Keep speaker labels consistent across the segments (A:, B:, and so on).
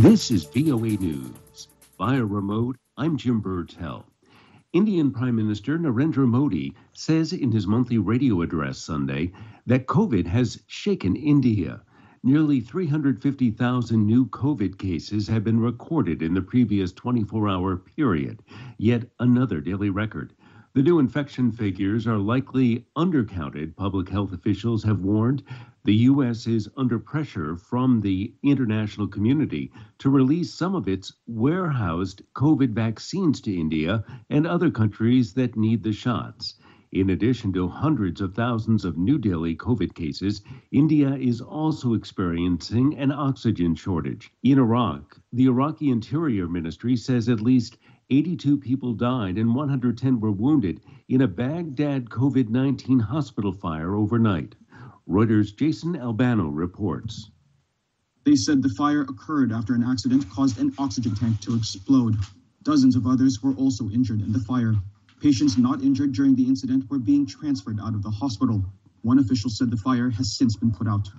A: This is VOA News. Via remote, I'm Jim Burtell. Indian Prime Minister Narendra Modi says in his monthly radio address Sunday that COVID has shaken India. Nearly 350,000 new COVID cases have been recorded in the previous 24-hour period, yet another daily record. The new infection figures are likely undercounted, public health officials have warned. The U.S. is under pressure from the international community to release some of its warehoused COVID vaccines to India and other countries that need the shots. In addition to hundreds of thousands of new daily COVID cases, India is also experiencing an oxygen shortage. In Iraq, the Iraqi Interior Ministry says at least 82 people died and 110 were wounded in a Baghdad COVID-19 hospital fire overnight. Reuters' Jason Albano reports.
B: They said the fire occurred after an accident caused an oxygen tank to explode. Dozens of others were also injured in the fire. Patients not injured during the incident were being transferred out of the hospital. One official said the fire has since been put out.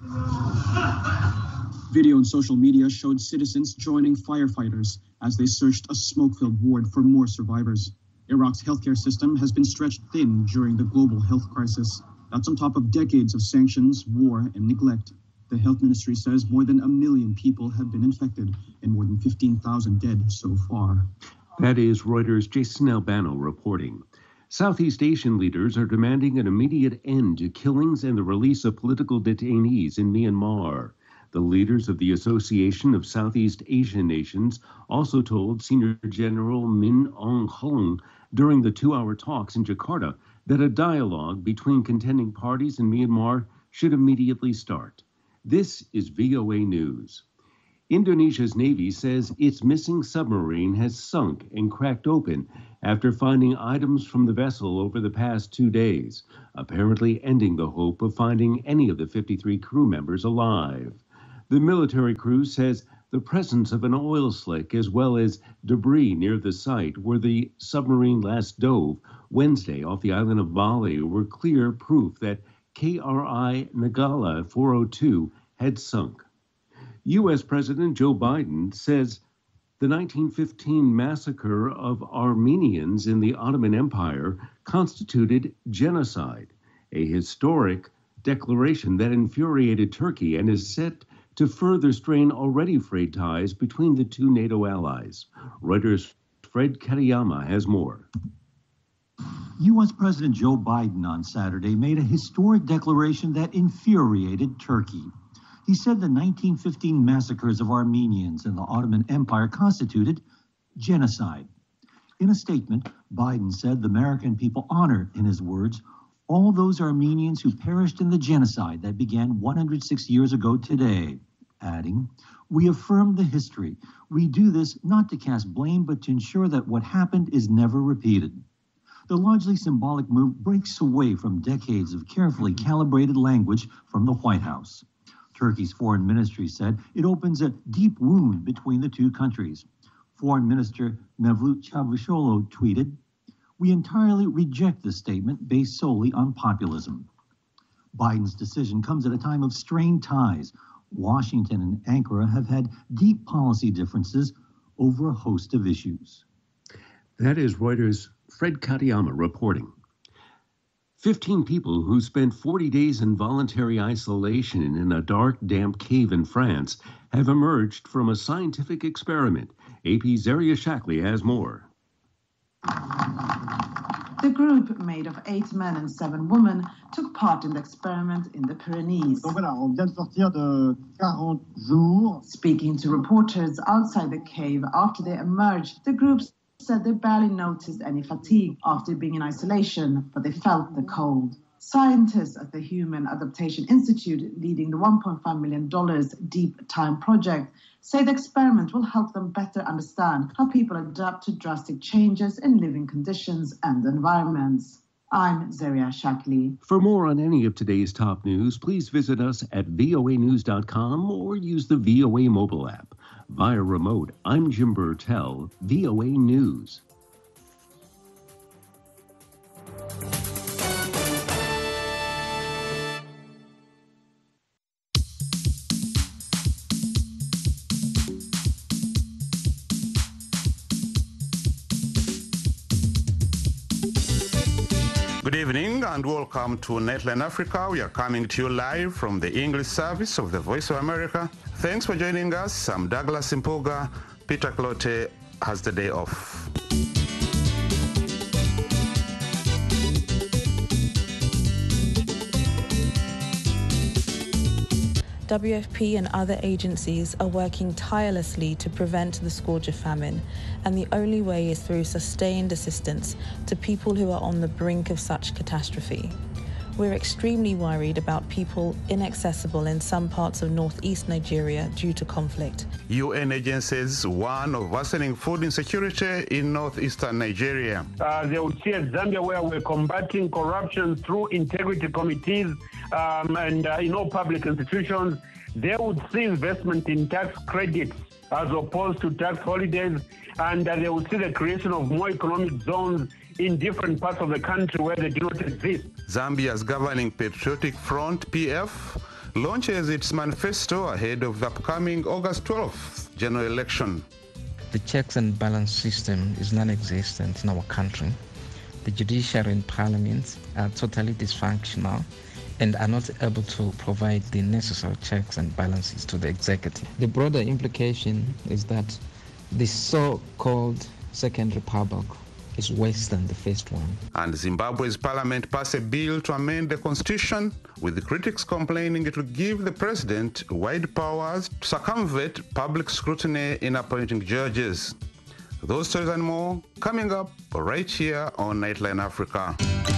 B: Video on social media showed citizens joining firefighters as they searched a smoke-filled ward for more survivors. Iraq's healthcare system has been stretched thin during the global health crisis. That's on top of decades of sanctions, war, and neglect. The health ministry says more than 1 million people have been infected and more than 15,000 dead so far.
A: That is Reuters' Jason Albano reporting. Southeast Asian leaders are demanding an immediate end to killings and the release of political detainees in Myanmar. The leaders of the Association of Southeast Asian Nations also told Senior General Min Aung Hlaing during the 2-hour talks in Jakarta that a dialogue between contending parties in Myanmar should immediately start. This is VOA News. Indonesia's Navy says its missing submarine has sunk and cracked open after finding items from the vessel over the past 2 days, apparently ending the hope of finding any of the 53 crew members alive. The military crew says the presence of an oil slick as well as debris near the site where the submarine last dove Wednesday off the island of Bali were clear proof that KRI Nanggala 402 had sunk. U.S. President Joe Biden says the 1915 massacre of Armenians in the Ottoman Empire constituted genocide, a historic declaration that infuriated Turkey and is set to further strain already frayed ties between the two NATO allies. Reuters' Fred Katayama has more.
C: U.S. President Joe Biden on Saturday made a historic declaration that infuriated Turkey. He said the 1915 massacres of Armenians in the Ottoman Empire constituted genocide. In a statement, Biden said the American people honor, in his words, all those Armenians who perished in the genocide that began 106 years ago today, adding, "We affirm the history. We do this not to cast blame, but to ensure that what happened is never repeated." The largely symbolic move breaks away from decades of carefully calibrated language from the White House. Turkey's foreign ministry said it opens a deep wound between the two countries. Foreign Minister Mevlut Çavuşoğlu tweeted, "We entirely reject this statement based solely on populism." Biden's decision comes at a time of strained ties. Washington and Ankara have had deep policy differences over a host of issues.
A: That is Reuters' Fred Katayama reporting. 15 people who spent 40 days in voluntary isolation in a dark, damp cave in France have emerged from a scientific experiment. AP's Zaria Shackley has more.
D: The group, made of 8 men and 7 women, took part in the experiment in the Pyrenees. Speaking to reporters outside the cave after they emerged, the group said they barely noticed any fatigue after being in isolation, but they felt the cold. Scientists at the Human Adaptation Institute, leading the $1.5 million Deep Time project, say the experiment will help them better understand how people adapt to drastic changes in living conditions and environments. I'm Zaria Shackley.
A: For more on any of today's top news, please visit us at voanews.com or use the VOA mobile app. Via remote, I'm Jim Burtell, VOA News.
E: Good evening and welcome to Nightline Africa. We are coming to you live from the English service of the Voice of America. Thanks for joining us. I'm Douglas Impuga. Peter Clote has the day off.
F: WFP and other agencies are working tirelessly to prevent the scourge of famine, and the only way is through sustained assistance to people who are on the brink of such catastrophe. We're extremely worried about people inaccessible in some parts of northeast Nigeria due to conflict.
E: UN agencies warn of worsening food insecurity in northeastern Nigeria.
G: They would see at Zambia where we're combating corruption through integrity committees and in all public institutions. They would see investment in tax credits as opposed to tax holidays, and they would see the creation of more economic zones in different parts of the country where they do not exist.
E: Zambia's governing Patriotic Front, PF, launches its manifesto ahead of the upcoming August 12th general election.
H: The checks and balance system is non-existent in our country. The judiciary and parliament are totally dysfunctional and are not able to provide the necessary checks and balances to the executive. The broader implication is that the so-called Second Republic is worse than the first one.
E: And Zimbabwe's parliament passed a bill to amend the constitution, with the critics complaining it would give the president wide powers to circumvent public scrutiny in appointing judges. Those stories and more coming up right here on Nightline Africa.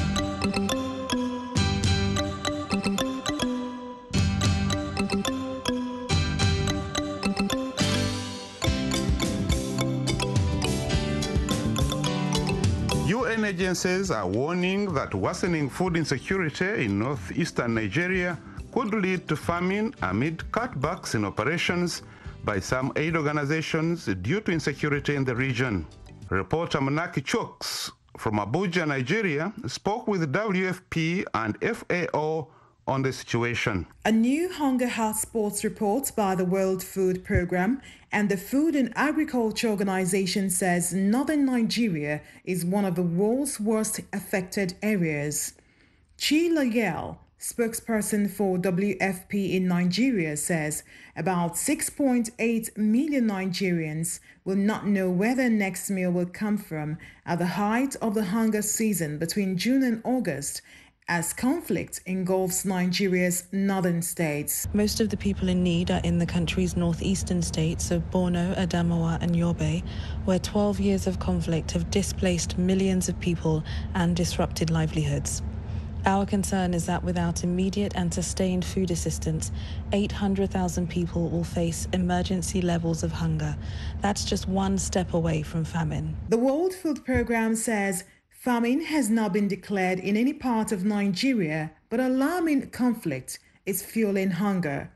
E: UN agencies are warning that worsening food insecurity in northeastern Nigeria could lead to famine amid cutbacks in operations by some aid organizations due to insecurity in the region. Reporter Manaki Chooks from Abuja, Nigeria, spoke with WFP and FAO on the situation.
I: A new hunger hotspots report by the World Food Programme and the Food and Agriculture Organization says northern Nigeria is one of the world's worst affected areas. Chi Layel, spokesperson for WFP in Nigeria, says about 6.8 million Nigerians will not know where their next meal will come from at the height of the hunger season between June and August, as conflict engulfs Nigeria's northern states.
F: Most of the people in need are in the country's northeastern states of Borno, Adamawa and Yobe, where 12 years of conflict have displaced millions of people and disrupted livelihoods. Our concern is that without immediate and sustained food assistance, 800,000 people will face emergency levels of hunger. That's just one step away from famine.
I: The World Food Programme says famine has not been declared in any part of Nigeria, but alarming conflict is fueling hunger.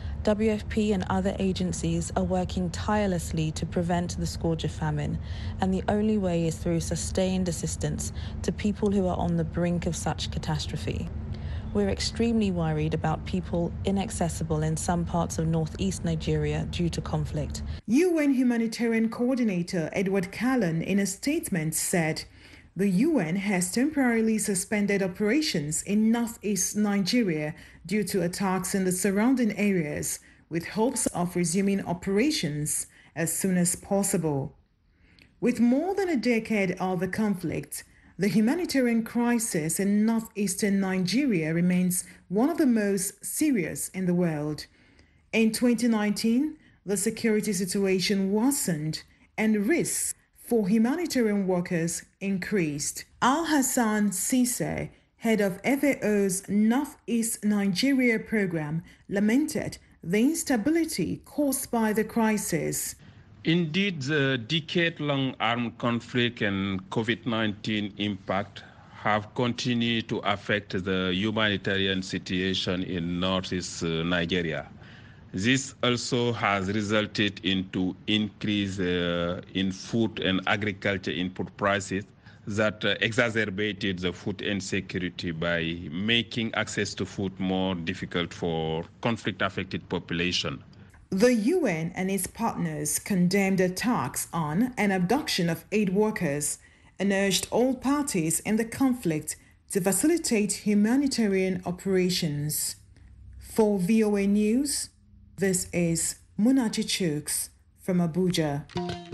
F: WFP and other agencies are working tirelessly to prevent the scourge of famine, and the only way is through sustained assistance to people who are on the brink of such catastrophe. We're extremely worried about people inaccessible in some parts of northeast Nigeria due to conflict.
I: UN Humanitarian Coordinator Edward Callan, in a statement, said the UN has temporarily suspended operations in northeast Nigeria due to attacks in the surrounding areas, with hopes of resuming operations as soon as possible. With more than a decade of the conflict, the humanitarian crisis in northeastern Nigeria remains one of the most serious in the world. In 2019, the security situation worsened and risks for humanitarian workers increased. Al-Hassan Sise, head of FAO's Northeast Nigeria program, lamented the instability caused by the crisis.
J: Indeed, the decade-long armed conflict and COVID-19 impact have continued to affect the humanitarian situation in northeast Nigeria. This also has resulted into increase in food and agriculture input prices that exacerbated the food insecurity by making access to food more difficult for conflict-affected population.
I: The UN and its partners condemned attacks on and abduction of aid workers and urged all parties in the conflict to facilitate humanitarian operations. For VOA News, this is Munachi Chuks from Abuja.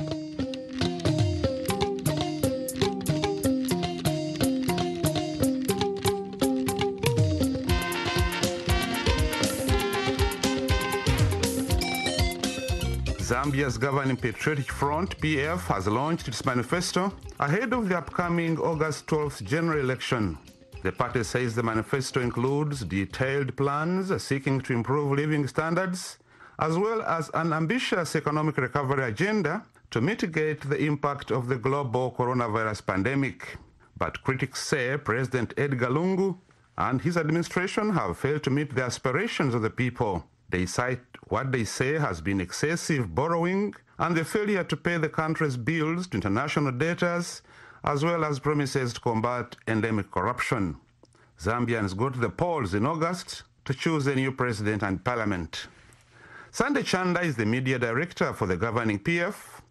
E: Zambia's governing Patriotic Front, PF, has launched its manifesto ahead of the upcoming August 12th general election. The party says the manifesto includes detailed plans seeking to improve living standards, as well as an ambitious economic recovery agenda to mitigate the impact of the global coronavirus pandemic. But critics say President Edgar Lungu and his administration have failed to meet the aspirations of the people. They cite what they say has been excessive borrowing and the failure to pay the country's bills to international debtors, as well as promises to combat endemic corruption. Zambians go to the polls in August to choose a new president and parliament. Sunday Chanda is the media director for the governing PF.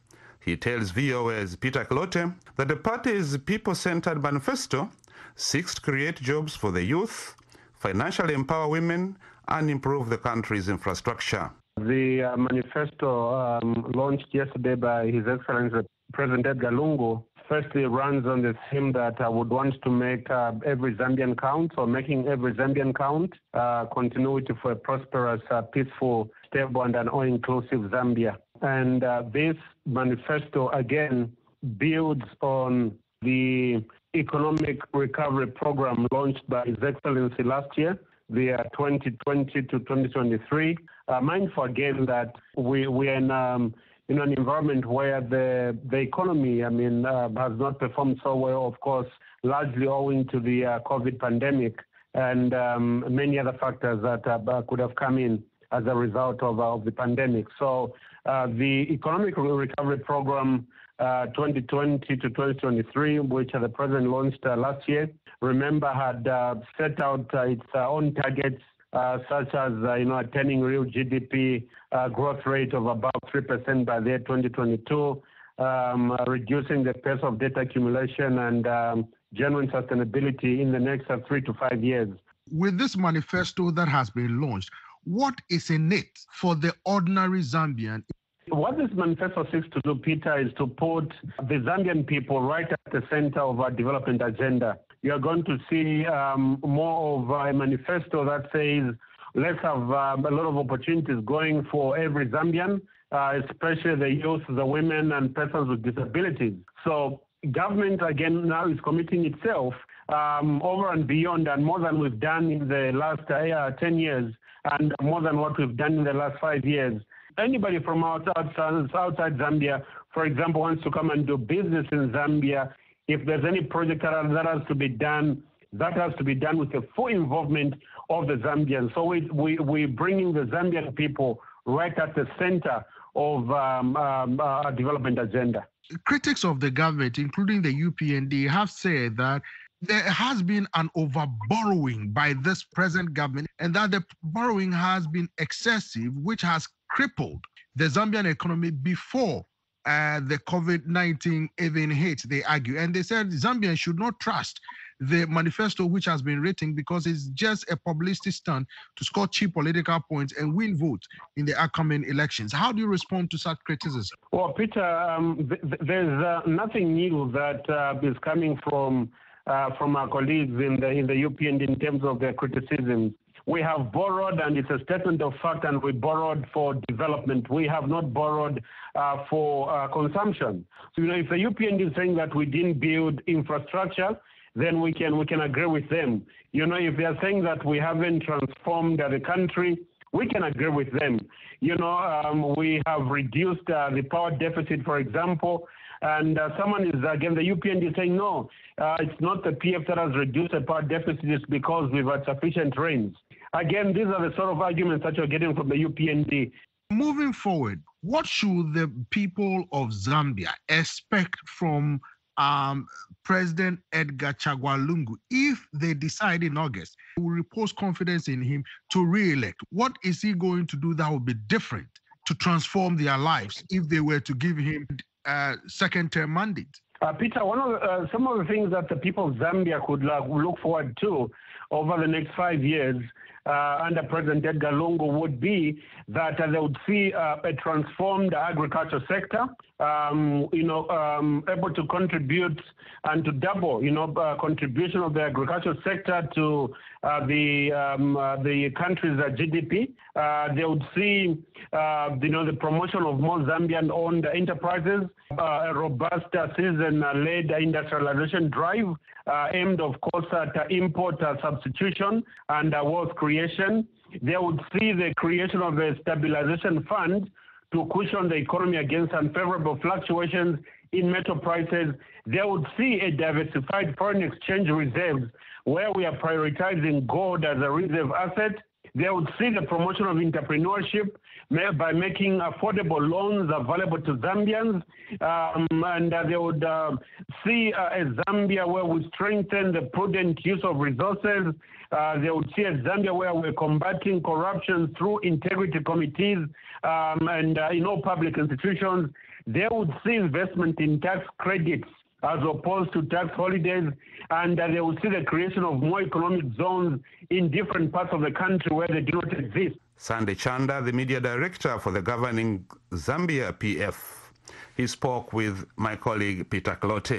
E: He tells VOA's Peter Clote that the party's people-centered manifesto seeks to create jobs for the youth, financially empower women, and improve the country's infrastructure.
G: The manifesto launched yesterday by His Excellency President Edgar Lungu firstly runs on the theme that I would want to make every Zambian count, or making every Zambian count, continuity for a prosperous, peaceful, stable, and an all-inclusive Zambia. And this manifesto, again, builds on the economic recovery program launched by His Excellency last year, the 2020 to 2023. Mindful again that we are in an environment where the economy, has not performed so well, of course, largely owing to the COVID pandemic and many other factors that could have come in as a result of the pandemic. So the economic recovery program 2020 to 2023, which the president launched last year, remember, had set out its own targets, such as attaining real GDP growth rate of about 3% by the year 2022, reducing the pace of debt accumulation and genuine sustainability in the next 3 to 5 years.
K: With this manifesto that has been launched, what is in it for the ordinary Zambian?
G: What this manifesto seeks to do, Peter, is to put the Zambian people right at the center of our development agenda. You are going to see more of a manifesto that says, let's have a lot of opportunities going for every Zambian, especially the youth, the women, and persons with disabilities. So government, again, now is committing itself over and beyond, and more than we've done in the last 10 years, and more than what we've done in the last 5 years. Anybody from outside Zambia, for example, wants to come and do business in Zambia, if there's any project that has to be done, that has to be done with the full involvement of the Zambians. So we're bringing the Zambian people right at the center of our development agenda.
K: Critics of the government, including the UPND, have said that there has been an over-borrowing by this present government and that the borrowing has been excessive, which has crippled the Zambian economy before the COVID-19 even hit, they argue. And they said Zambians should not trust the manifesto which has been written because it's just a publicity stunt to score cheap political points and win votes in the upcoming elections. How do you respond to such criticism?
G: Well, Peter, there's nothing new that is coming from our colleagues in the UPND in terms of their criticisms. We have borrowed, and it's a statement of fact, and we borrowed for development. We have not borrowed for consumption. So, if the UPND is saying that we didn't build infrastructure, then we can agree with them. If they are saying that we haven't transformed the country, we can agree with them. We have reduced the power deficit, for example, and someone is, again, the UPND saying, no, it's not the PF that has reduced the power deficit, it's because we've had sufficient rains. Again, these are the sort of arguments that you're getting from the UPND.
K: Moving forward, what should the people of Zambia expect from President Edgar Chagwa Lungu if they decide in August to repose confidence in him to re-elect? What is he going to do that will be different to transform their lives if they were to give him a second-term mandate?
G: Peter, some of the things that the people of Zambia could look forward to over the next 5 years under President Edgar Lungu would be that they would see a transformed agriculture sector, able to contribute and to double, contribution of the agricultural sector to the country's GDP. They would see, the promotion of more Zambian-owned enterprises, a robust citizen-led industrialization drive aimed, of course, at import substitution and wealth creation. They would see the creation of a stabilization fund to cushion the economy against unfavorable fluctuations in metal prices. They would see a diversified foreign exchange reserves where we are prioritizing gold as a reserve asset. They would see the promotion of entrepreneurship by making affordable loans available to Zambians. And they would see a Zambia where we strengthen the prudent use of resources. They would see a Zambia where we're combating corruption through integrity committees and in all public institutions. They would see investment in tax credits as opposed to tax holidays, and they will see the creation of more economic zones in different parts of the country where they do not exist.
E: Sandy Chanda, the media director for the governing Zambia PF. He spoke with my colleague Peter Clote.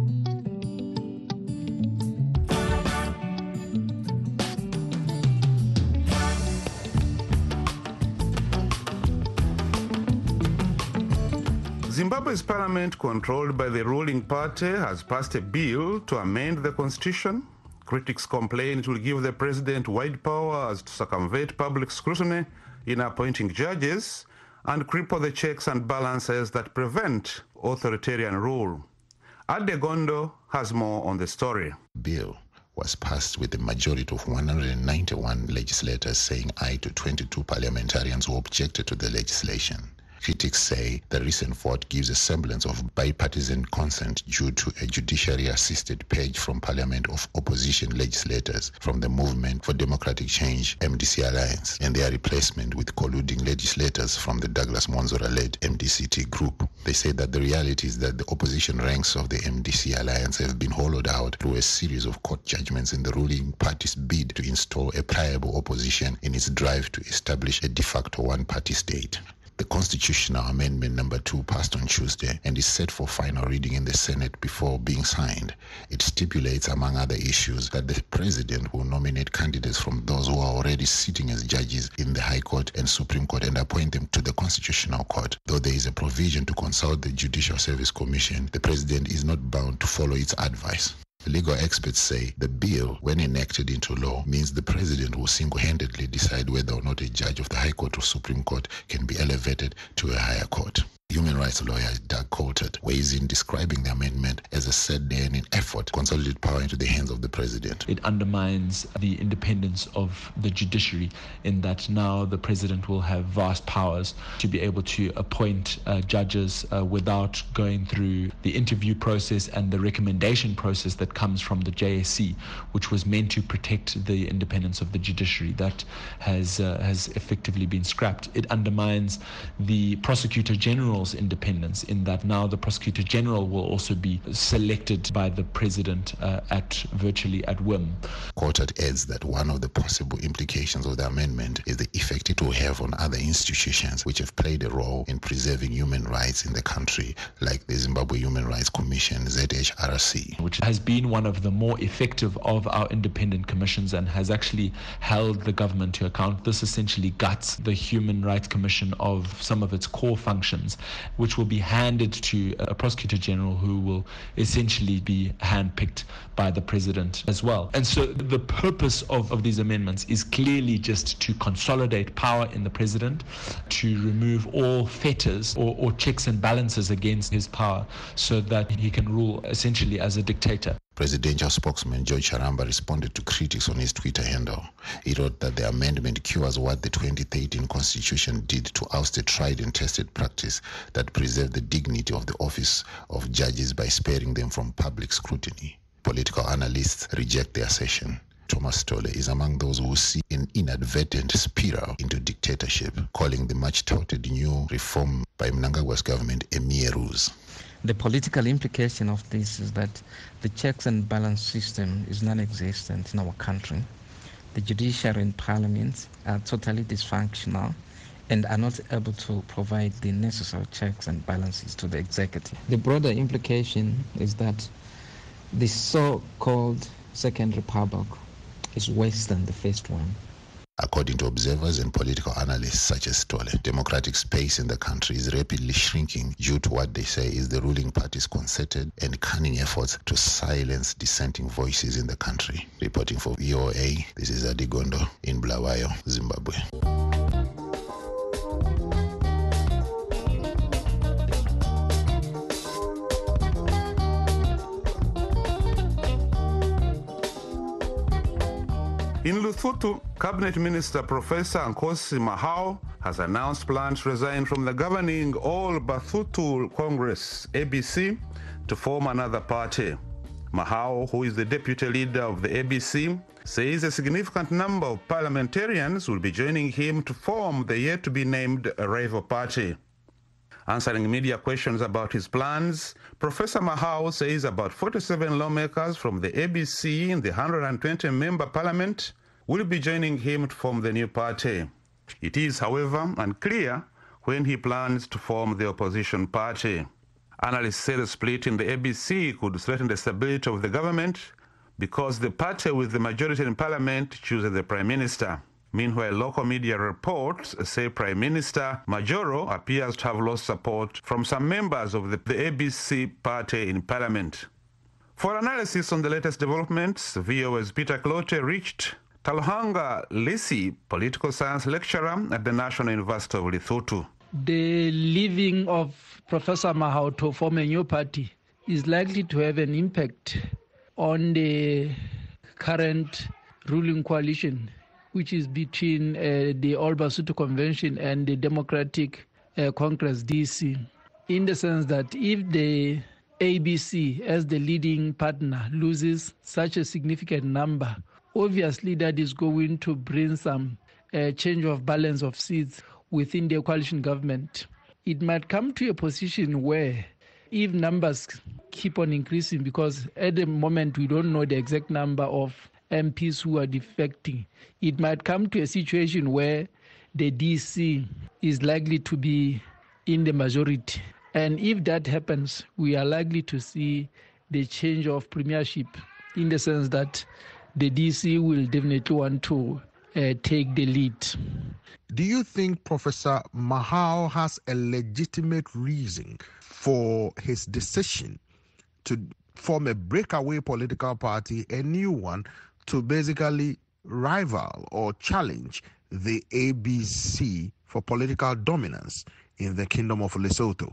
E: Zimbabwe's parliament, controlled by the ruling party, has passed a bill to amend the constitution. Critics complain it will give the president wide powers to circumvent public scrutiny in appointing judges and cripple the checks and balances that prevent authoritarian rule. Adegondo has more on the story.
L: Bill was passed with a majority of 191 legislators saying aye to 22 parliamentarians who objected to the legislation. Critics say the recent vote gives a semblance of bipartisan consent due to a judiciary-assisted purge from Parliament of opposition legislators from the Movement for Democratic Change MDC Alliance and their replacement with colluding legislators from the Douglas Monzora-led MDCT group. They say that the reality is that the opposition ranks of the MDC Alliance have been hollowed out through a series of court judgments in the ruling party's bid to install a pliable opposition in its drive to establish a de facto one-party state. The constitutional amendment number 2 passed on Tuesday and is set for final reading in the Senate before being signed. It stipulates, among other issues, that the president will nominate candidates from those who are already sitting as judges in the High Court and Supreme Court and appoint them to the Constitutional Court. Though there is a provision to consult the Judicial Service Commission, the president is not bound to follow its advice. Legal experts say the bill, when enacted into law, means the president will single-handedly decide whether or not a judge of the High Court or Supreme Court can be elevated to a higher court. Human rights lawyer Doug Coulter weighs in describing the amendment as a set-day effort to consolidate power into the hands of the president.
M: It undermines the independence of the judiciary in that now the president will have vast powers to be able to appoint judges without going through the interview process and the recommendation process that comes from the JSC, which was meant to protect the independence of the judiciary. That has effectively been scrapped. It undermines the Prosecutor General's independence in that now the Prosecutor General will also be selected by the president virtually at whim.
L: Coulter adds that one of the possible implications of the amendment is the effect it will have on other institutions which have played a role in preserving human rights in the country, like the Zimbabwe Human Rights Commission, ZHRC,
M: which has been one of the more effective of our independent commissions and has actually held the government to account. This essentially guts the Human Rights Commission of some of its core functions, which will be handed to a Prosecutor General who will essentially be handpicked by the president as well. And so the purpose of these amendments is clearly just to consolidate power in the president, to remove all fetters or checks and balances against his power so that he can rule essentially as a dictator.
L: Presidential spokesman George Charamba responded to critics on his Twitter handle. He wrote that the amendment cures what the 2013 Constitution did to oust a tried and tested practice that preserved the dignity of the office of judges by sparing them from public scrutiny. Political analysts reject the assertion. Thomas Tole is among those who see an inadvertent spiral into dictatorship, calling the much-touted new reform by Mnangagwa's government a mere ruse.
H: The political implication of this is that the checks and balance system is non-existent in our country. The judiciary and parliament are totally dysfunctional and are not able to provide the necessary checks and balances to the executive. The broader implication is that the so-called Second Republic is worse than the first one.
L: According to observers and political analysts such as Tole, democratic space in the country is rapidly shrinking due to what they say is the ruling party's concerted and cunning efforts to silence dissenting voices in the country. Reporting for VOA, this is Adigondo in Bulawayo, Zimbabwe.
E: In Lesotho, Cabinet Minister Professor Nkosi Mahao has announced plans to resign from the governing All Basotho Congress, ABC, to form another party. Mahao, who is the deputy leader of the ABC, says a significant number of parliamentarians will be joining him to form the yet-to-be-named Rival Party. Answering media questions about his plans, Professor Mahao says about 47 lawmakers from the ABC in the 120-member parliament will be joining him to form the new party. It is, however, unclear when he plans to form the opposition party. Analysts say the split in the ABC could threaten the stability of the government because the party with the majority in parliament chooses the prime minister. Meanwhile, local media reports say Prime Minister Majoro appears to have lost support from some members of the ABC party in parliament. For analysis on the latest developments, VOA's Peter Clote reached Talohanga Lisi, political science lecturer at the National University of Lesotho.
N: The leaving of Professor Mahao to form a new party is likely to have an impact on the current ruling coalition, which is between the All Basotho Convention and the Democratic Congress, DC, in the sense that if the ABC, as the leading partner, loses such a significant number, obviously that is going to bring some change of balance of seats within the coalition government. It might come to a position where if numbers keep on increasing, because at the moment we don't know the exact number of MPs who are defecting, it might come to a situation where the DC is likely to be in the majority. And if that happens, we are likely to see the change of premiership, in the sense that the DC will definitely want to take the lead.
K: Do you think Professor Mahao has a legitimate reason for his decision to form a breakaway political party, a new one, to basically rival or challenge the ABC for political dominance in the Kingdom of Lesotho?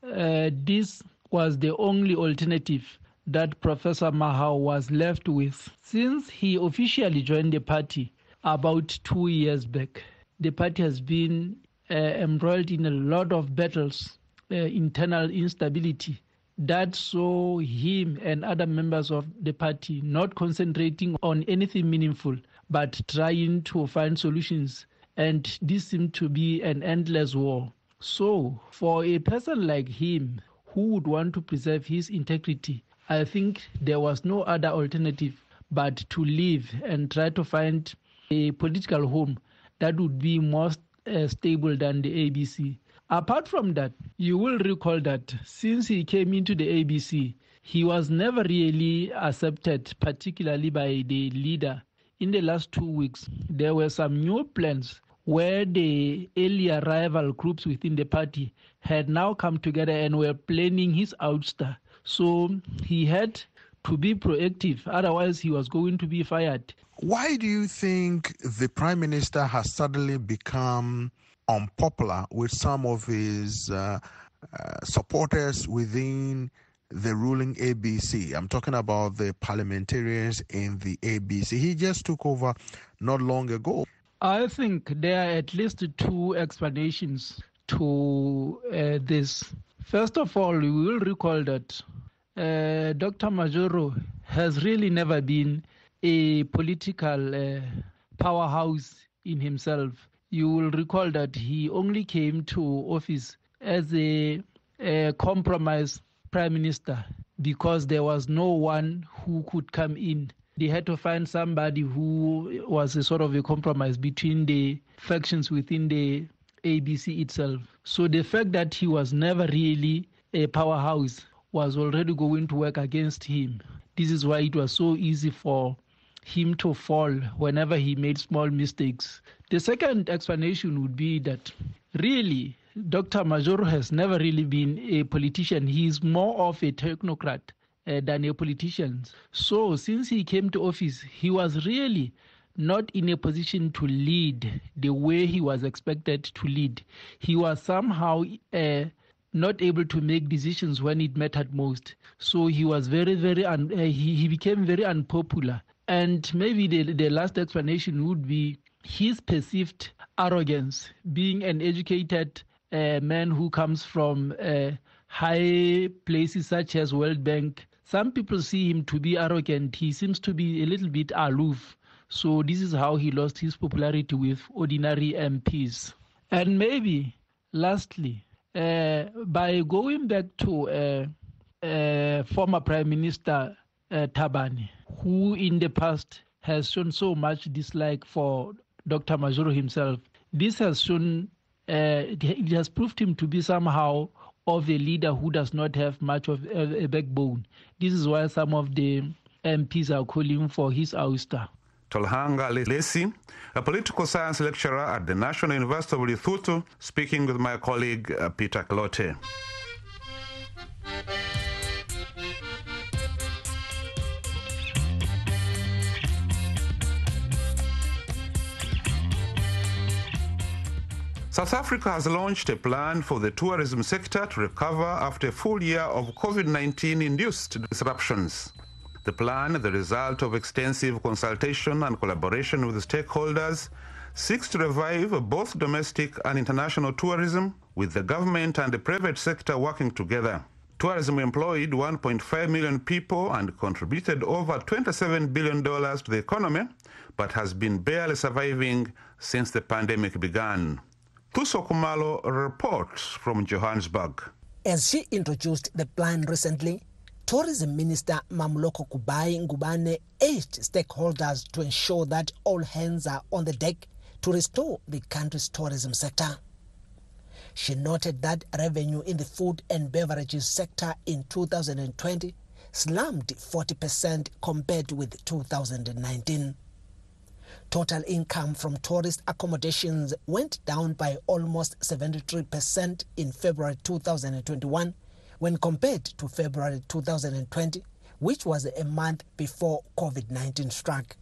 N: This was the only alternative that Professor Mahao was left with since he officially joined the party about 2 years back. The party has been embroiled in a lot of battles, internal instability, that saw him and other members of the party not concentrating on anything meaningful, but trying to find solutions. And this seemed to be an endless war. So for a person like him, who would want to preserve his integrity, I think there was no other alternative but to leave and try to find a political home that would be more stable than the ABC. Apart from that, you will recall that since he came into the ABC, he was never really accepted, particularly by the leader. In the last 2 weeks, there were some new plans where the earlier rival groups within the party had now come together and were planning his ouster. So he had to be proactive, otherwise he was going to be fired.
K: Why do you think the Prime Minister has suddenly become unpopular with some of his supporters within the ruling ABC? I'm talking about the parliamentarians in the ABC. He just took over not long ago.
N: I think there are at least two explanations to this. First of all, we will recall that Dr. Majoro has really never been a political powerhouse in himself. You will recall that he only came to office as a compromise prime minister because there was no one who could come in. They had to find somebody who was a sort of a compromise between the factions within the ABC itself. So the fact that he was never really a powerhouse was already going to work against him. This is why it was so easy for him to fall whenever he made small mistakes. The second explanation would be that really Dr. Majoro has never really been a politician. He is more of a technocrat than a politician. So since he came to office, he was really not in a position to lead the way he was expected to lead. He was somehow not able to make decisions when it mattered most. So he was he became very unpopular. And maybe the last explanation would be his perceived arrogance, being an educated man who comes from high places such as World Bank. Some people see him to be arrogant. He seems to be a little bit aloof. So this is how he lost his popularity with ordinary MPs. And maybe, lastly, by going back to former Prime Minister Thabane, who in the past has shown so much dislike for Dr. Majoro himself, this has shown, it has proved him to be somehow of a leader who does not have much of a backbone. This is why some of the MPs are calling for his ouster.
E: Tolhanga Lesi, a political science lecturer at the National University of Lesotho, speaking with my colleague Peter Klote. South Africa has launched a plan for the tourism sector to recover after a full year of COVID-19-induced disruptions. The plan, the result of extensive consultation and collaboration with stakeholders, seeks to revive both domestic and international tourism, with the government and the private sector working together. Tourism employed 1.5 million people and contributed over $27 billion to the economy, but has been barely surviving since the pandemic began. Thuso Kumalo reports from Johannesburg.
O: As she introduced the plan recently, Tourism Minister Mamloko Kubai Ngubane urged stakeholders to ensure that all hands are on the deck to restore the country's tourism sector. She noted that revenue in the food and beverages sector in 2020 slumped 40% compared with 2019. Total income from tourist accommodations went down by almost 73% in February 2021 when compared to February 2020, which was a month before COVID-19 struck.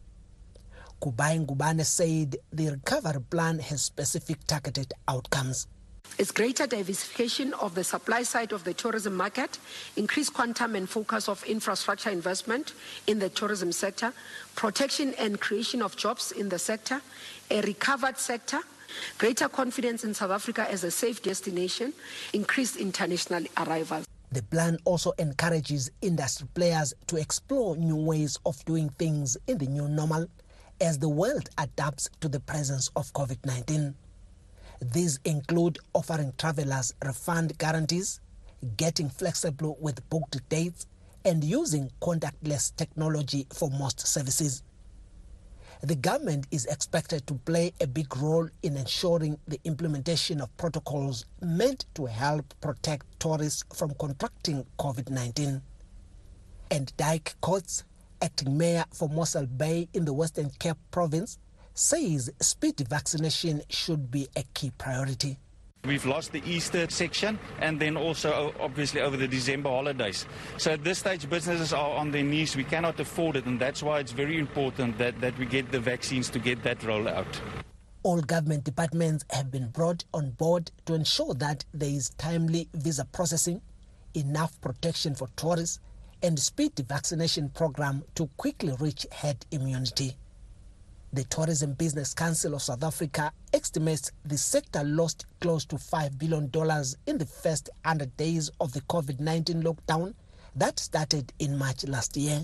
O: Kubai Ngubane said the recovery plan has specific targeted outcomes.
P: It's greater diversification of the supply side of the tourism market, increased quantum and focus of infrastructure investment in the tourism sector, protection and creation of jobs in the sector, a recovered sector, greater confidence in South Africa as a safe destination, increased international arrivals.
O: The plan also encourages industry players to explore new ways of doing things in the new normal as the world adapts to the presence of COVID-19. These include offering travelers refund guarantees, getting flexible with booked dates, and using contactless technology for most services. The government is expected to play a big role in ensuring the implementation of protocols meant to help protect tourists from contracting COVID-19. And Dyke Coates, acting mayor for Mossel Bay in the Western Cape province, says speed vaccination should be a key priority.
Q: We've lost the Easter section and then also obviously over the December holidays. So at this stage businesses are on their knees. We cannot afford it, and that's why it's very important that we get the vaccines to get that rolled out.
O: All government departments have been brought on board to ensure that there is timely visa processing, enough protection for tourists, and speed vaccination program to quickly reach herd immunity. The Tourism Business Council of South Africa estimates the sector lost close to $5 billion in the first 100 days of the COVID-19 lockdown that started in March last year.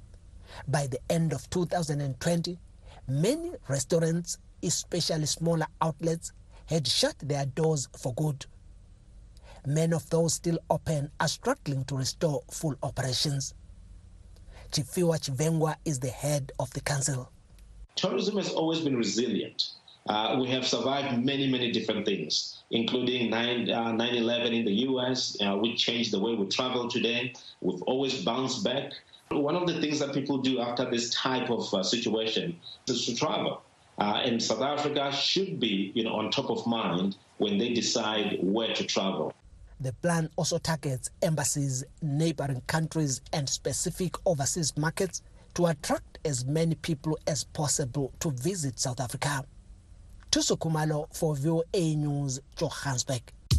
O: By the end of 2020, many restaurants, especially smaller outlets, had shut their doors for good. Many of those still open are struggling to restore full operations. Chifiwa Chivengwa is the head of the council.
R: Tourism has always been resilient. We have survived many different things, including 9/11 in the U.S., which changed the way we travel today. We've always bounced back. One of the things that people do after this type of situation is to travel. And South Africa should be on top of mind when they decide where to travel.
O: The plan also targets embassies, neighboring countries, and specific overseas markets to attract as many people as possible to visit South Africa. Tuso Kumalo for VOA News, Johannesburg.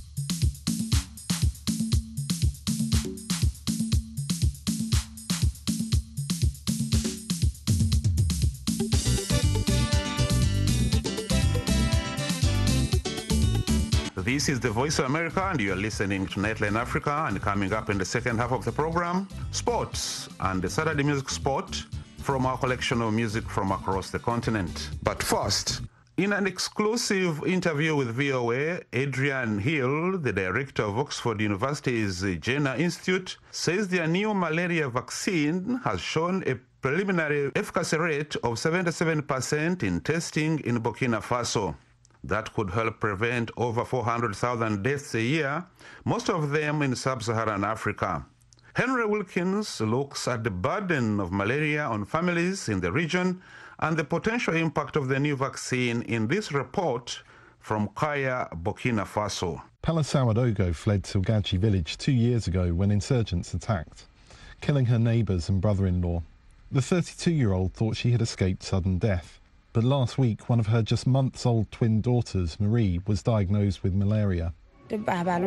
E: This is the Voice of America, and you're listening to Nightline Africa. And coming up in the second half of the program, sports and the Saturday Music Spot from our collection of music from across the continent. But first, in an exclusive interview with VOA, Adrian Hill, the director of Oxford University's Jenner Institute, says their new malaria vaccine has shown a preliminary efficacy rate of 77% in testing in Burkina Faso. That could help prevent over 400,000 deaths a year, most of them in sub-Saharan Africa. Henry Wilkins looks at the burden of malaria on families in the region and the potential impact of the new vaccine in this report from Kaya, Burkina Faso.
S: Pella Sawadogo fled to Gachi village 2 years ago when insurgents attacked, killing her neighbours and brother-in-law. The 32-year-old thought she had escaped sudden death. But last week, one of her just months-old twin daughters, Marie, was diagnosed with malaria. She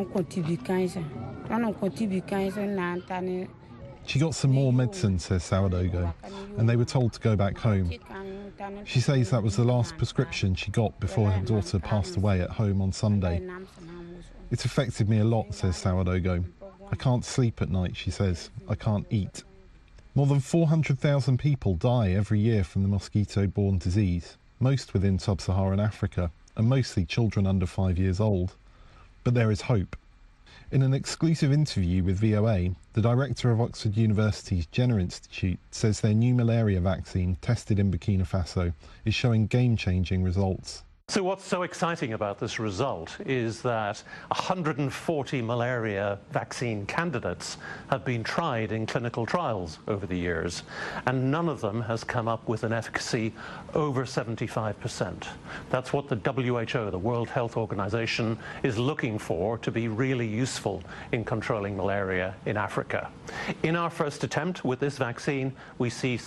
S: got some more medicine, says Sawadogo, and they were told to go back home. She says that was the last prescription she got before her daughter passed away at home on Sunday. It's affected me a lot, says Sawadogo. I can't sleep at night, she says. I can't eat. More than 400,000 people die every year from the mosquito-borne disease, most within sub-Saharan Africa, and mostly children under 5 years old. But there is hope. In an exclusive interview with VOA, the director of Oxford University's Jenner Institute says their new malaria vaccine, tested in Burkina Faso, is showing game-changing results.
T: So what's so exciting about this result is that 140 malaria vaccine candidates have been tried in clinical trials over the years, and none of them has come up with an efficacy over 75%. That's what the WHO, the World Health Organization, is looking for to be really useful in controlling malaria in Africa. In our first attempt with this vaccine, we see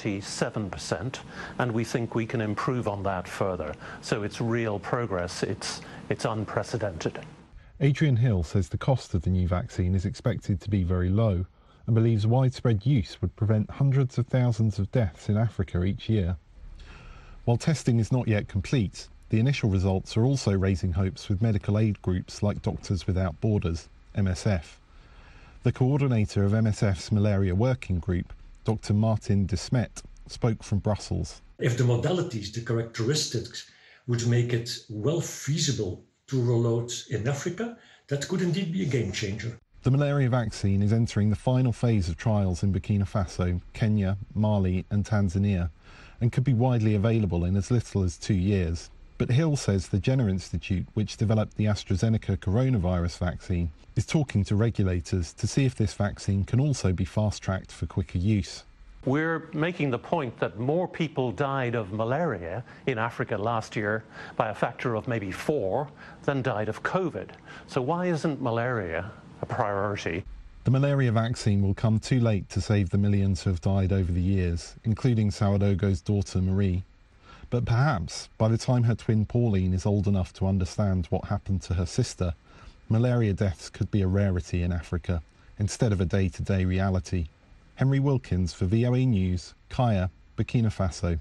T: 77%, and we think we can improve on that further. So it's real progress. It's unprecedented.
S: Adrian Hill says the cost of the new vaccine is expected to be very low and believes widespread use would prevent hundreds of thousands of deaths in Africa each year. While testing is not yet complete, the initial results are also raising hopes with medical aid groups like Doctors Without Borders, MSF. The coordinator of MSF's malaria working group, Dr. Martin de Smet, spoke from Brussels.
U: If the modalities, the characteristics, would make it well feasible to roll out in Africa, that could indeed be a game changer.
S: The malaria vaccine is entering the final phase of trials in Burkina Faso, Kenya, Mali and Tanzania, and could be widely available in as little as 2 years. But Hill says the Jenner Institute, which developed the AstraZeneca coronavirus vaccine, is talking to regulators to see if this vaccine can also be fast-tracked for quicker use.
T: We're making the point that more people died of malaria in Africa last year by a factor of maybe 4 than died of COVID. So why isn't malaria a priority?
S: The malaria vaccine will come too late to save the millions who have died over the years, including Sawadogo's daughter Marie. But perhaps, by the time her twin Pauline is old enough to understand what happened to her sister, malaria deaths could be a rarity in Africa, instead of a day-to-day reality. Henry Wilkins for VOA News, Kaya, Burkina Faso.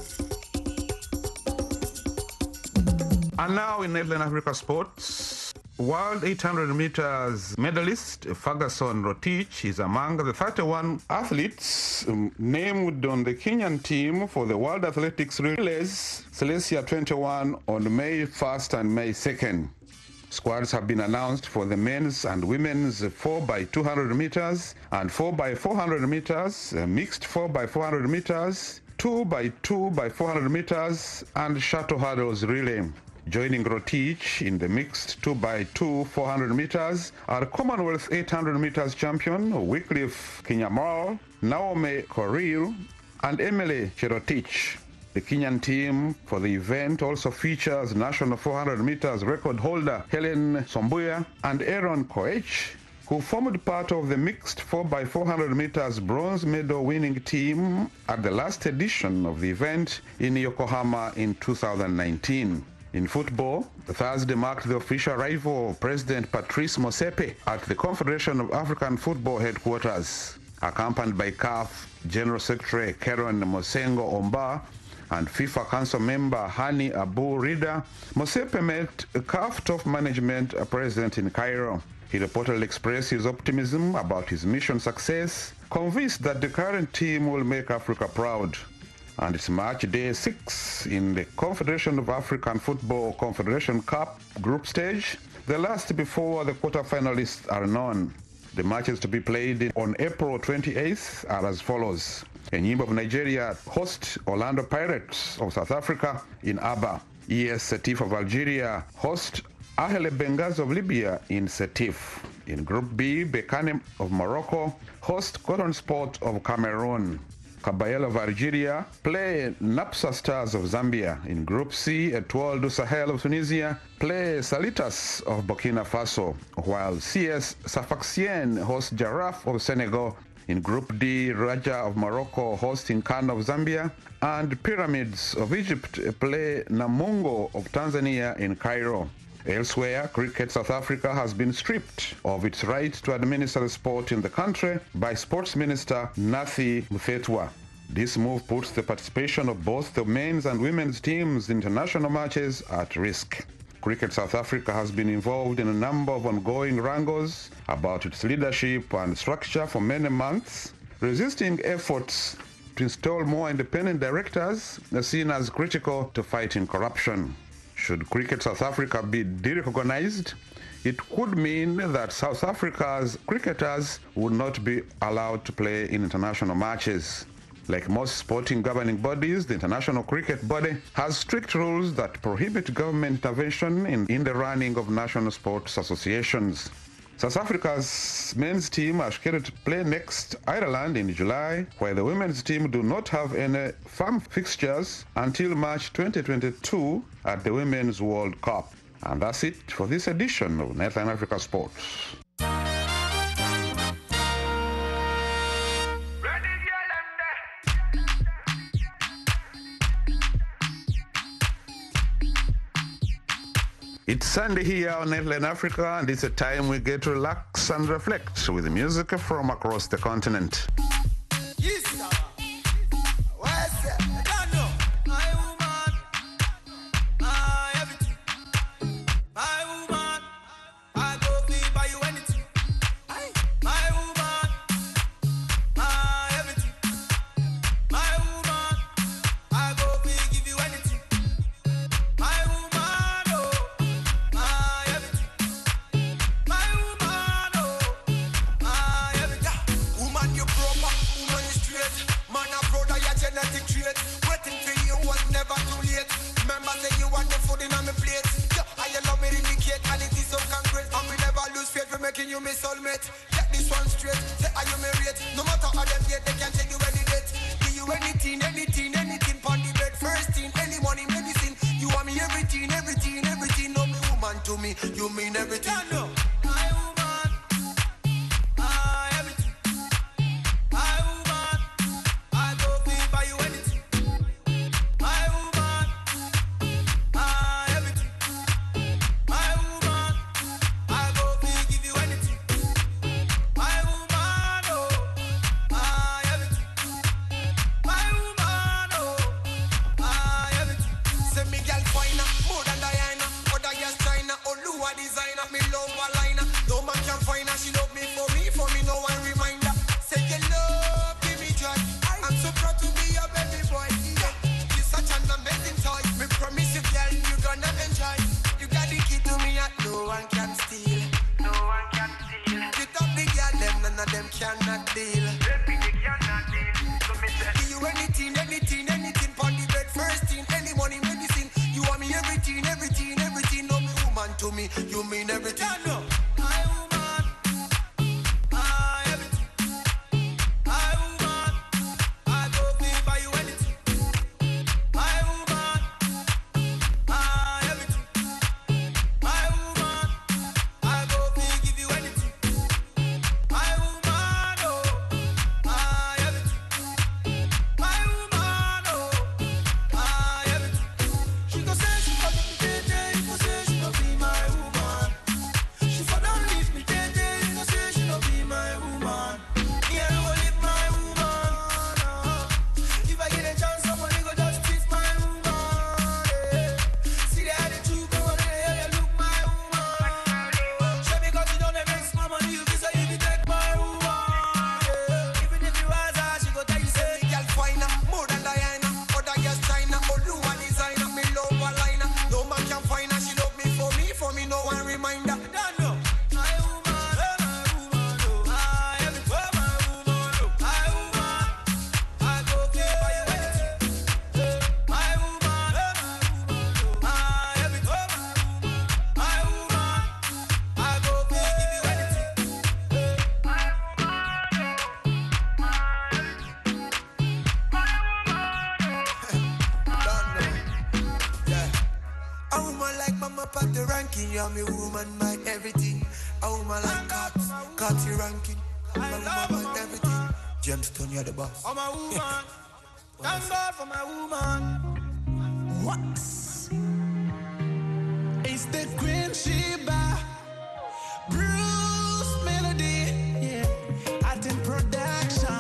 E: And now in Nightline Africa Sports, World 800 meters medalist Ferguson Rotich is among the 31 athletes named on the Kenyan team for the World Athletics Relays Celestia 21 on May 1st and May 2nd. Squads have been announced for the men's and women's 4x200 meters and 4x400 meters, mixed 4x400 meters, 2x400 meters, and shuttle hurdles relay. Joining Rotich in the mixed 2x2 400 meters are Commonwealth 800 meters champion Wycliffe Kinyamal, Naomi Korir, and Emily Cherotich. The Kenyan team for the event also features national 400 meters record holder Helen Sombuya and Aaron Koech, who formed part of the mixed 4x400 meters bronze medal winning team at the last edition of the event in Yokohama in 2019. In football, Thursday marked the official arrival of President Patrice Motsepe at the Confederation of African Football headquarters. Accompanied by CAF General Secretary Karen Mosengo Omba and FIFA Council member Hani Abu Rida, Motsepe met CAF top management present in Cairo. He reportedly expressed his optimism about his mission success, convinced that the current team will make Africa proud. And it's match day 6 in the Confederation of African Football Confederation Cup group stage, the last before the quarterfinalists are known. The matches to be played on April 28th are as follows. Enyimba of Nigeria host Orlando Pirates of South Africa in Aba. ES Setif of Algeria host Ahli Benghazi of Libya in Setif. In Group B, Bekane of Morocco host Cotton Sport of Cameroon. Kabayel of Algeria play Napsa Stars of Zambia. In Group C, Etoile du Sahel of Tunisia play Salitas of Burkina Faso, while CS Sfaxien host Jarraf of Senegal. In Group D, Raja of Morocco hosting Khan of Zambia, and Pyramids of Egypt play Namungo of Tanzania in Cairo. Elsewhere, Cricket South Africa has been stripped of its right to administer the sport in the country by Sports Minister Nathi Mfetwa. This move puts the participation of both the men's and women's teams in international matches at risk. Cricket South Africa has been involved in a number of ongoing wrangles about its leadership and structure for many months, resisting efforts to install more independent directors seen as critical to fighting corruption. Should Cricket South Africa be derecognized, it could mean that South Africa's cricketers would not be allowed to play in international matches. Like most sporting governing bodies, the International Cricket Body has strict rules that prohibit government intervention in the running of national sports associations. South Africa's men's team are scheduled to play next Ireland in July, while the women's team do not have any firm fixtures until March 2022 at the Women's World Cup. And that's it for this edition of Netline Africa Sports. It's Sunday here on Netline Africa, and it's a time we get to relax and reflect with music from across the continent.
B: Yes, sir. Where's it? I don't know. My woman, my everything. My woman, I go be buy you anything. My woman, my everything. My woman, I go be give you anything. My woman. Genetic trait, waiting for you was never too late. Remember say you want the food in on my plate. Yeah, I love me indicate and it is so concrete. And we never lose faith for making you my soulmate. Get this one straight, say are you married? No matter how them get, they can tell you any date. Give you anything, on the bed. First thing, any money, medicine. You want me everything. No me woman to me, you mean everything. No. Designer, me cannot deal. So me say, give you anything, on the bed, first thing, any money, medicine. You want me everything. No me woman to me, you mean everything. No. My woman, everything. My woman, I go buy you anything. My woman, everything. My woman, I go give you anything. My woman, everything. My woman, everything. She go say she go be day, you go say she go be my woman. She for don't leave me day, you go say she go be my woman. Yeah, I go live my woman. If I get a chance, somebody go just kiss my woman. See the attitude, go on there, you look my woman. Show me 'cause you don't make my money, you say you take my woman. Even if you ask her, she go tell you say, girl finer, more than Diana, other girls China, Oluwa designer, me love her liner. No man can find her, she love me, for me no one reminder. Don't know. My woman, everything. My woman, I go give her you anything. My woman, everything. My woman, I go give you anything. A woman like Mama Pat the ranking, you're me woman, my everything. A woman like Cathy ranking, my woman, my everything. Gemstone, you're the boss. I'm a woman, thank God for my woman. What? It's the Queen Sheba, Bruce Melody, yeah, at in production.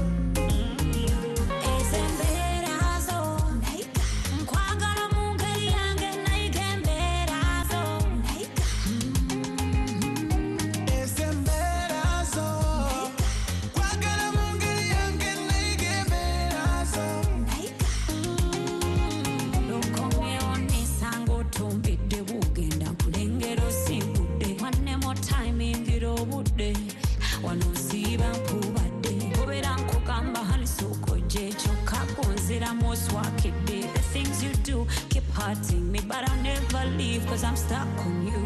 B: The things you do keep hurting me, but I'll never leave, 'cause I'm stuck on you.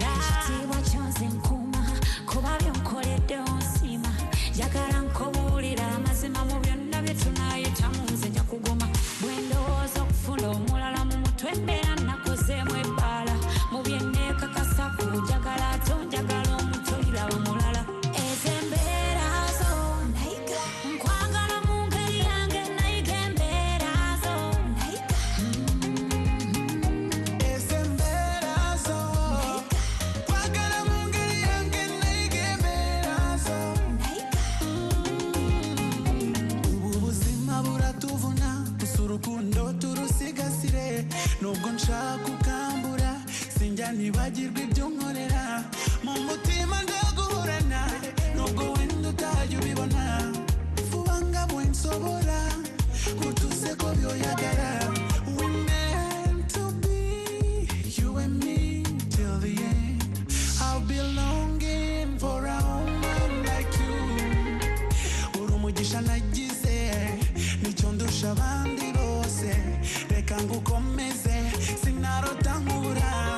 B: Nubwo nshaka kukambura sinjya nibagirwa ibyo nkorera mu mutima ndaguhorana nubwo wenda utajya ubibona vuba ngabwe nsobora utuseko byoyagara. We meant to be you and me till the end. I'll be longing for a woman like you. Uri umugisha nagize nicyo ndusha abandi bose, reka ngukomeze sinarota nkubura.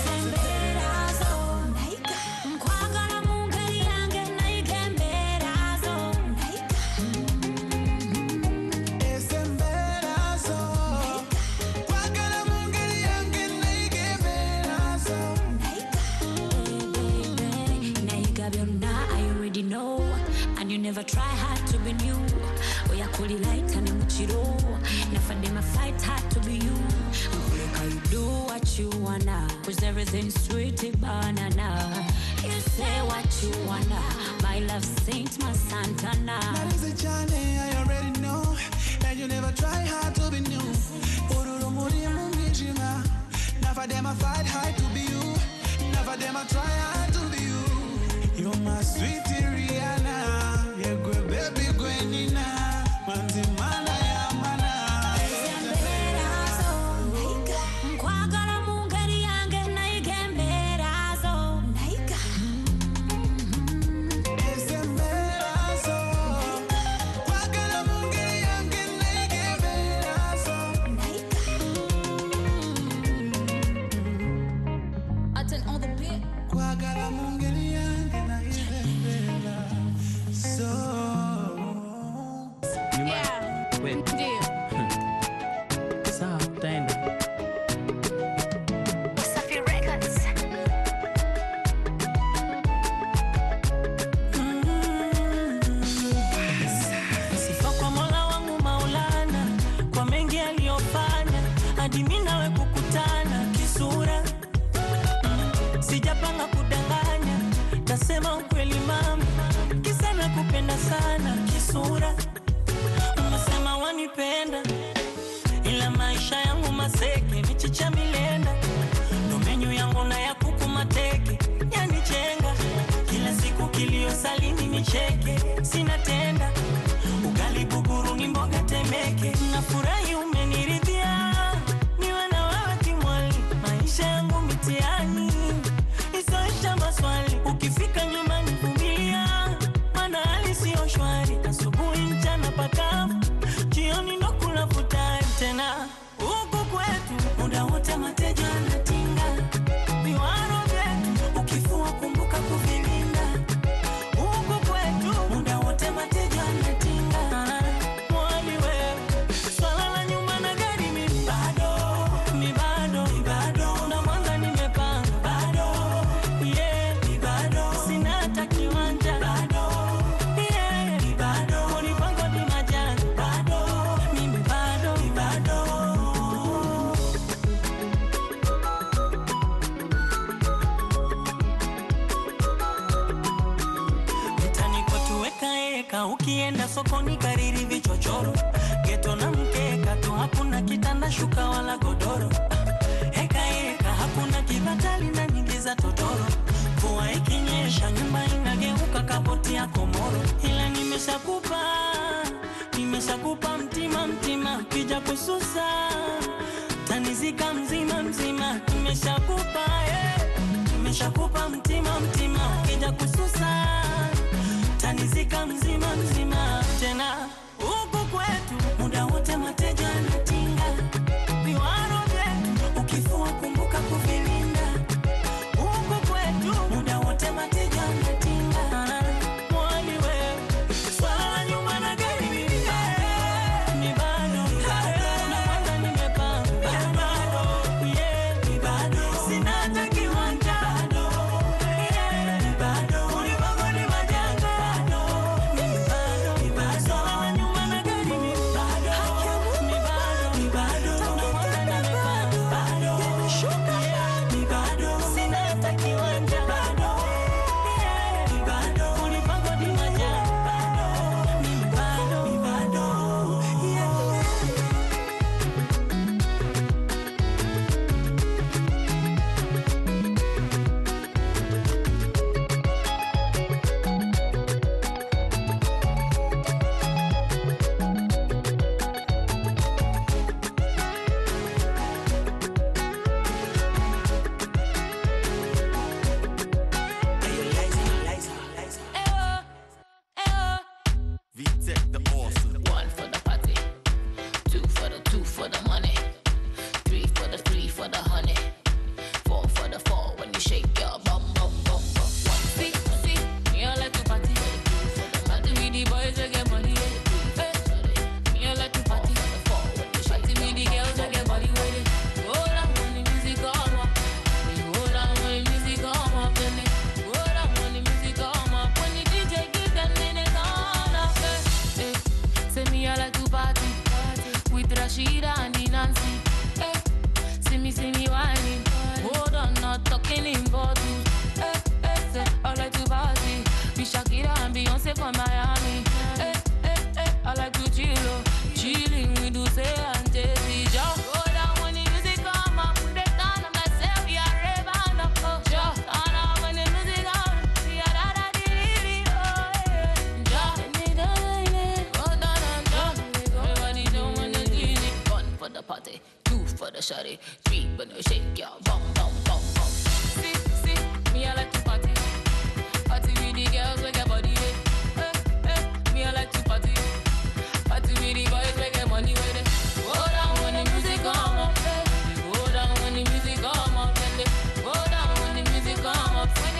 B: Never try hard to be new. Oya kuli light and muchiro. Never dem fight hard to be you. Like you do what you wanna, 'cause everything's sweet banana. You say what you wanna, my love saint, my Santana. That is a journey I already know, and you never try hard to be new. Ururu muri mumijima. Never dem fight hard to be you. Never dem try hard to be you. You're my sweetie Rihanna. Baby Gwenina, manzimana ya mana. Nkwagala mu ngeri yange nayigemberazo. Esemberazo.
C: Ukienda sokoni kariri vichochoro, geto na mkeka tu, hakuna kitanda shuka wala godoro. Heka heka hakuna kibatali na nyingi za totoro. Mvua ikinyesha nyumba inageuka kapoti ya komoro. Ila nimeshakupa mtima mtima, kija kususa tanizika mzima mzima. Nimeshakupa mtima mtima, kija kususa tanizika mzima mzima. Tena huku kwetu muda wote mateja anatinga, viwaro vyetu ukifua kumbuka kuvilinda. Huku kwetu muda wote mateja anatinga, mwali wewe swala nyuma na gari mimi ni bado na kwanza nimepanga bado, ni bado sina hata kiwanja bado ulivango ni majanga. Shawty, 3 but no shake, y'all. Bum, bum, bum, bum. See, me I like to party. Party with the girls, make your body wet. Me I like to party. Party with the boys, make your money with it. Go down when the music come up. Go down when the music come up. Go down when the music come up.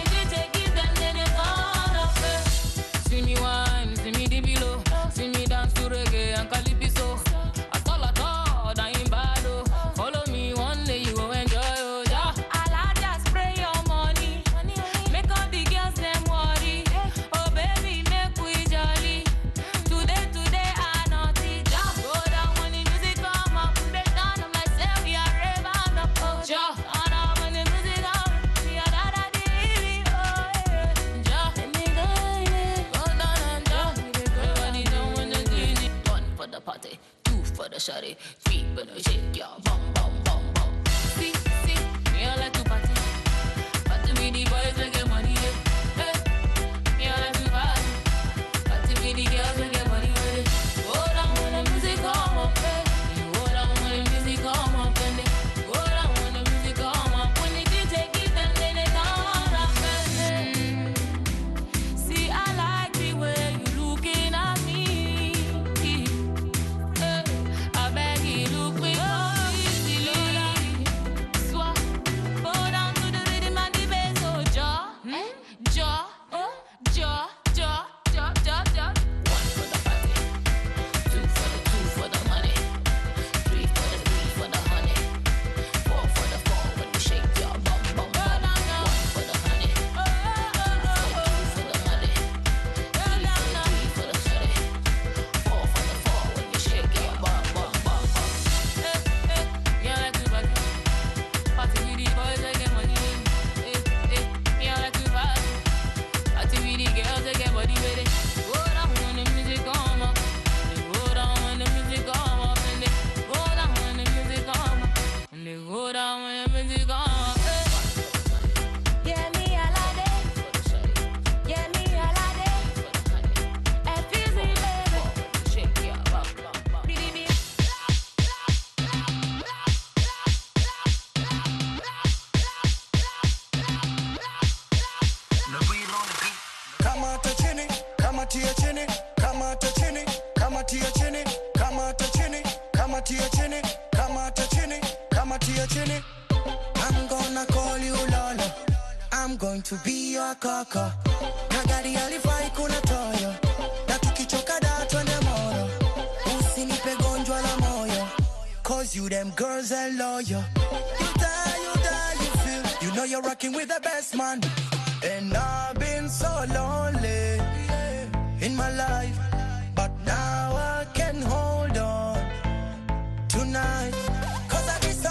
B: chini, come to your chini. I'm gonna call you Lola. I'm going to be your kaka. Nagari alifai kuna toyo. Na tukichoka da twende moro. Usinipe gonjwa la moyo. Cause you them girls are loyal. You die, you feel. You know you're rocking with the best man. And I've been so lonely in my life. But now I can hold on tonight. Cause I decide.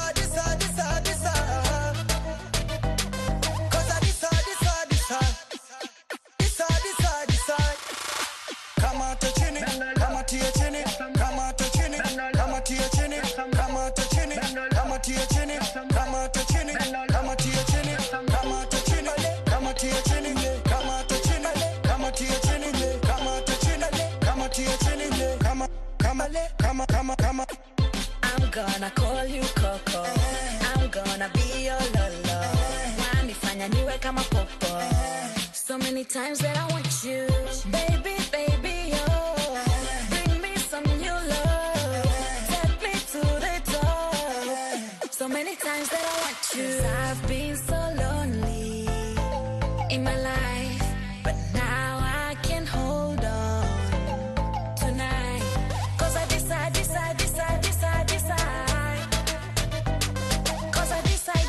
D: I'm gonna call you Coco. I'm gonna be your Lolo. Wanifanya niwe kama popo. So many times that I want you, baby, baby, oh. Bring me some new love. Take me to the top. So many times that I want you. 'Cause I've been so lonely in my life, but now I can hold on tonight. 'Cause I decide. 'Cause I decide.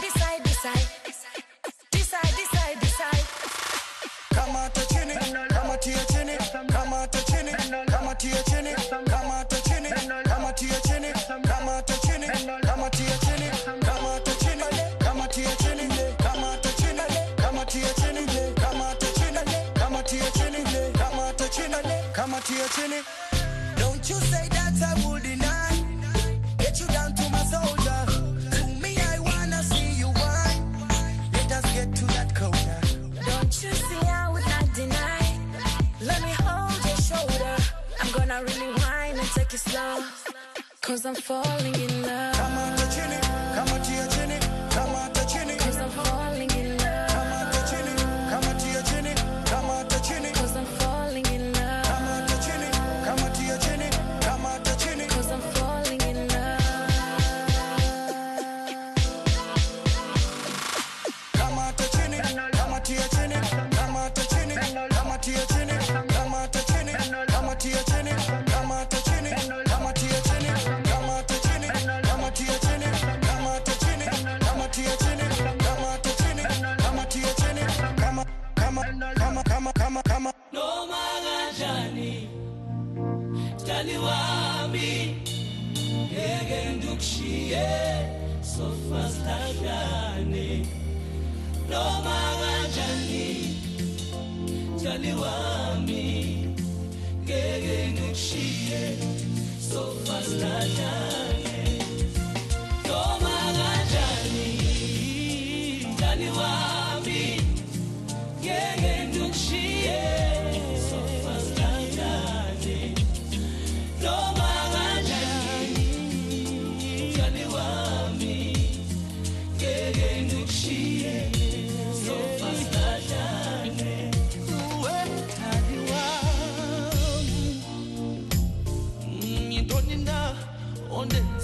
D: Come out to chini, come out to your chini, come out to chini, come out to your chini, come out to chini, come out to your chini, come out to chini, come out to your chini, come out to chini, come out to your chini, come out to chini, come out to your chini, come out to chini, come out to your chini, come out to chini, come out to your chini. Don't you say that I will deny. Get you down to my soldier. To me I wanna see you whine. Let us get to that corner. Don't you see I would not deny. Let me hold your shoulder. I'm gonna really whine and take it slow. 'Cause I'm falling in love. Come on to chinny, come on to your chinny, come on to chinny. 'Cause I'm falling in love. Come on to chinny, come on to your chinny, come on to chinny. 'Cause I'm falling in love. Come on to chinny, come on to your chinny, come on to chinny. 'Cause I'm falling in love. Come on to chinny, come on to your chinny, come on to chinny, come on to your chinny, come on to chinny, come on to your chinny, come on to chinny, come on to your chinny, come on to chinny, come on to your chinny, come on to chinny, come on to your chinny, come on to chinny, come on to your chinny, come on.
C: No magajani, tali wami, yegendukshie, so fast ajani. No magajani, tali wami, yegendukshie, so fast ajani. No magajani, tali wami, yegendukshie, so fast ajani. No magajani, tali wami, yegendukshie, so fast ajani. Tali wami, don't you know on the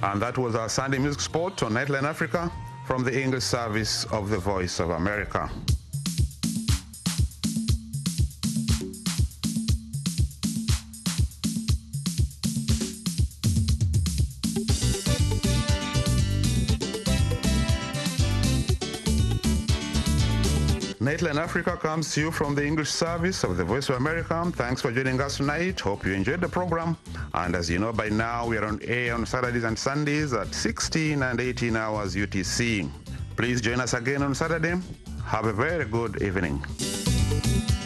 E: And that was our Sunday Music Spot on Nightline Africa from the English service of the Voice of America. Nightline Africa comes to you from the English service of the Voice of America. Thanks for joining us tonight. Hope you enjoyed the program. And as you know by now, we are on air on Saturdays and Sundays at 16 and 18 hours UTC. Please join us again on Saturday. Have a very good evening.